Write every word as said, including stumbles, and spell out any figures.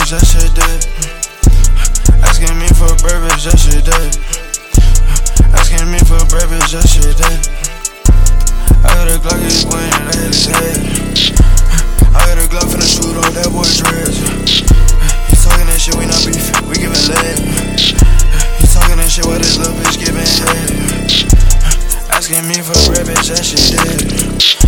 bitch, that shit dead. Asking me for bread, bitch, that shit dead. Asking me for bread, bitch, that shit dead. I got a Glock, he's pointing at his head. I got a Glock finna shoot on that boy dreads. He talking that shit, we not beefing, we giving lead. He talking that shit while this little bitch giving head. Asking me for bread, bitch, that shit dead.